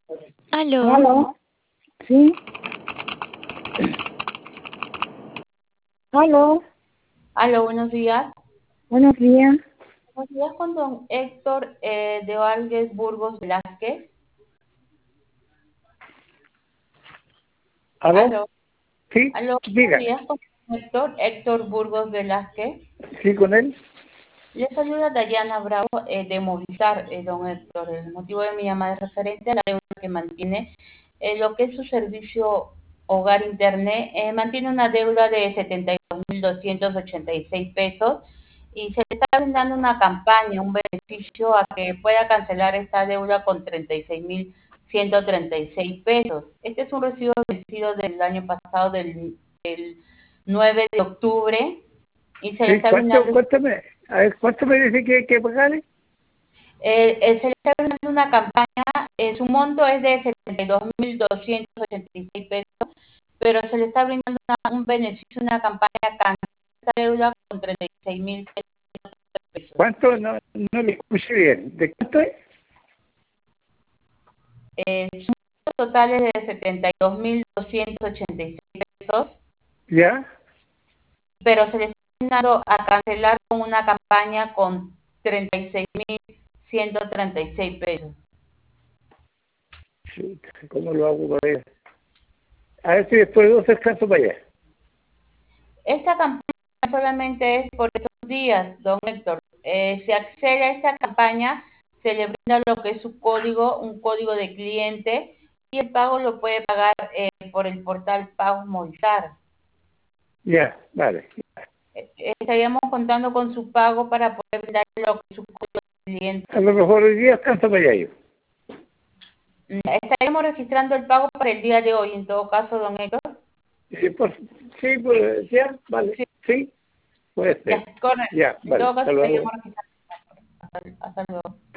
Aló, ¿Aló? ¿Sí? ¿Aló? Aló, buenos días. Buenos días. Buenos días con don Héctor de Valles Burgos Velázquez. ¿Aló? Aló, Sí, aló, buenos diga. días con don Héctor Burgos Velázquez. ¿Sí con él? Le saluda Dayana Bravo de Movistar, don Héctor. El motivo de mi llamada es referente a la deuda que mantiene lo que es su servicio Hogar Internet. Mantiene una deuda de 72.286 pesos y se le está brindando una campaña, un beneficio a que pueda cancelar esta deuda con 36.136 pesos. Este es un recibo vencido del año pasado, del 9 de octubre, y se le Sí, está brindando a ver, ¿cuánto me dice que hay que pagarle? se le está brindando una campaña, su monto es de 72.286 pesos, pero se le está brindando un beneficio, una campaña cancela esta deuda con 36.000 pesos. ¿Cuánto? No, no le escuché bien. ¿De cuánto es? Su monto total es de 72.286 pesos, ¿Ya? pero se le está brindando a cancelar con una campaña con 36.136 pesos. Sí, ¿cómo lo hago para allá? A ver si después de 12 descanso para allá. Esta campaña solamente es por estos días, don Héctor. Si accede a esta campaña, se le brinda lo que es su código, un código de cliente, y el pago lo puede pagar por el portal Pagos Movistar. Ya, vale. Estaríamos contando con su pago para poder brindar lo que es su código de cliente. A lo mejor hoy día descanso para allá yo. Estaríamos registrando el pago para el día de hoy, en todo caso, don Héctor. Sí, sí, pues, ya, vale. Sí, Sí, puede ya, ser. correcto. Ya, En vale. todo Hasta caso, luego. estaríamos registrando el pago. Hasta luego.